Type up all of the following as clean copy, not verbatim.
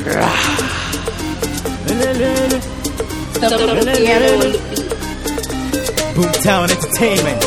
Boomtown Entertainment.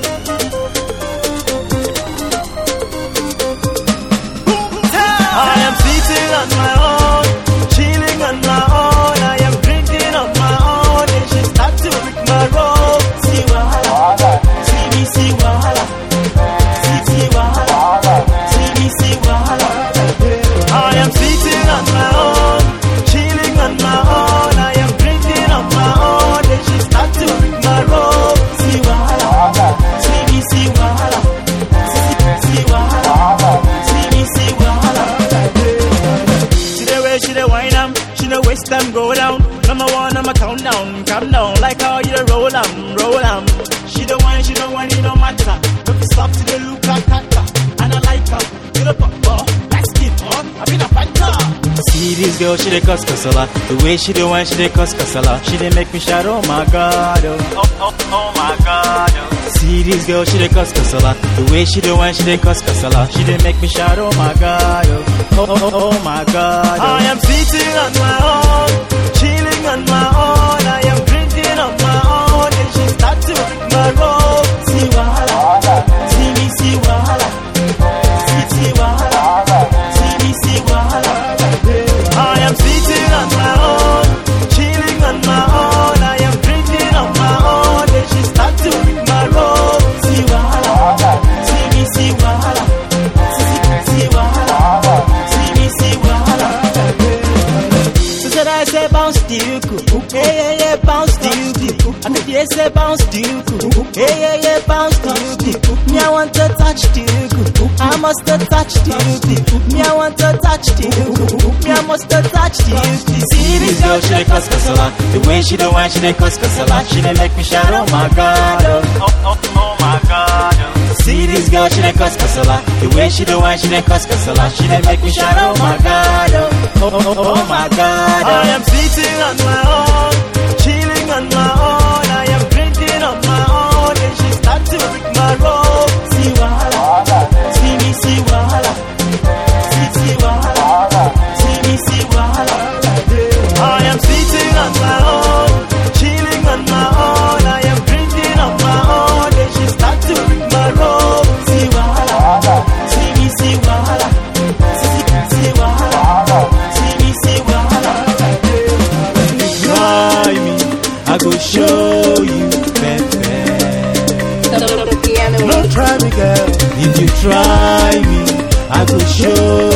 I am sitting on my own, chilling on my own. I am drinking on my own, and she start to lick my rope. See wahala, see me see wahala, see wahala, see me see wahala. I am sitting on my own, chilling on my own. I am drinking on my own, and she start to lick my rope. See wahala, see me see wahala, see wahala, see me see wahala. She the wine she the waste time go down. Number one, I'ma count down, calm down. Like how you the roll She the wine, it don't matter. Look you stop to the look at kata. And I like her, you the pop, like skin, I been a fighter. See this girl, she the cause casala. The way she the wine, she the cause casala. She the make me shout, oh my god, oh my god. See this girl, she the cause casala. The way she the wine, she the cause casala. She the make me shout, oh my god, oh my god. I am sitting on my own, chilling on my own. I am drinking on my own, and she start to lick my rope. See wahala, see me see wahala, see wahala, see me see wahala. I am sitting on my own, chilling on my own. I am drinking on my own, and she start to lick my rope. See wahala, see me see wahala, see wahala, see me see wahala. So said I say bounce Duke, yeah, bounce Duke. I could hear say bounce Duke, yeah, bounce Duke. Me I want to touch Duke, I must touch Duke. Me I want to touch Duke, me I must touch Duke. See this girl, she the cause casala. The way she the wine, she the cause casala. She the make me shout, oh my god, oh my god. See this girl, she the cause casala. The way she the wine, she the cause casala. She the make me shout, oh my god, oh my god. I am sitting on my own, chilling on my own. I am drinking on my own, and she start to lick my rope. See wahala, see me see wahala, see wahala, see me see wahala. I am sitting on my own, chilling on my own. I am drinking on my own, and she start to lick my rope. See wahala, see me see wahala, see wahala, see me see wahala. Try me, I go show you, baby. No try me, girl. If you try me, I go show